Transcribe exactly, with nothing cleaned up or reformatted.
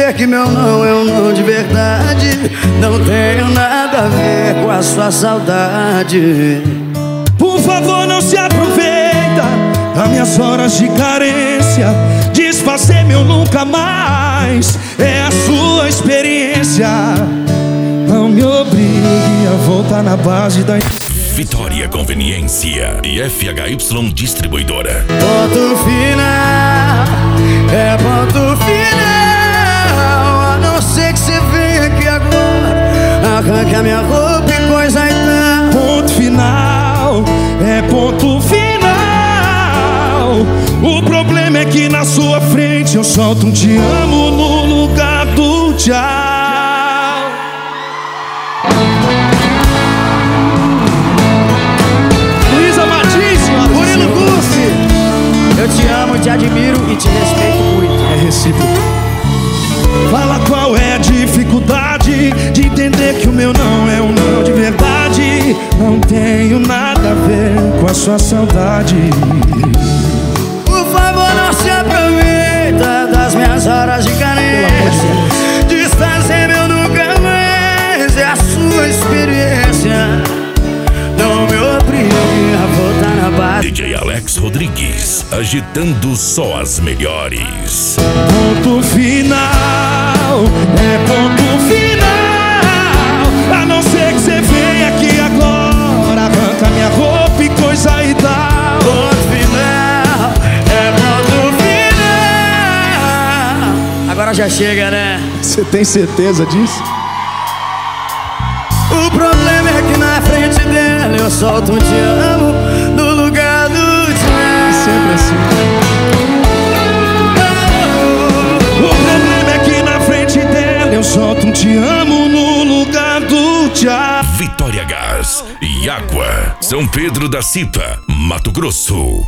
entender que meu não é um não de verdade. Não tenho nada a ver com a sua saudade. Por favor, não se aproveita das minhas horas de carência. Desfazer meu nunca mais é a sua experiência. Não me obrigue a voltar na base da Vitória Conveniência e F H Y Distribuidora. Ponto final, é ponto final. A não ser que você venha aqui agora, arranque a minha roupa e coisa e tal. Ponto final, é ponto final. O problema é que na sua frente eu solto um te amo no lugar do tchau. Eu te amo, te admiro e te respeito muito. É recíproco. Fala qual é a dificuldade de entender que o meu não é um não de verdade. Não tenho nada a ver com a sua saudade. Por favor, não se aproveita das minhas horas de carência. Desfazer meu nunca mais é a sua experiência. Não me obrigue a voltar na base. D J Alex Rodrigues, agitando só as melhores. Ponto final, é ponto final. A não ser que você venha aqui agora, arranca minha roupa e coisa e tal. Ponto final, é ponto final. Agora já chega, né? Você tem certeza disso? O problema é que na frente dela eu solto um te amo no lugar do tchau. Sempre assim. O problema é que na frente dela eu solto um te amo no lugar do tchau. Vitória Gás e Água, São Pedro da Cipa, Mato Grosso.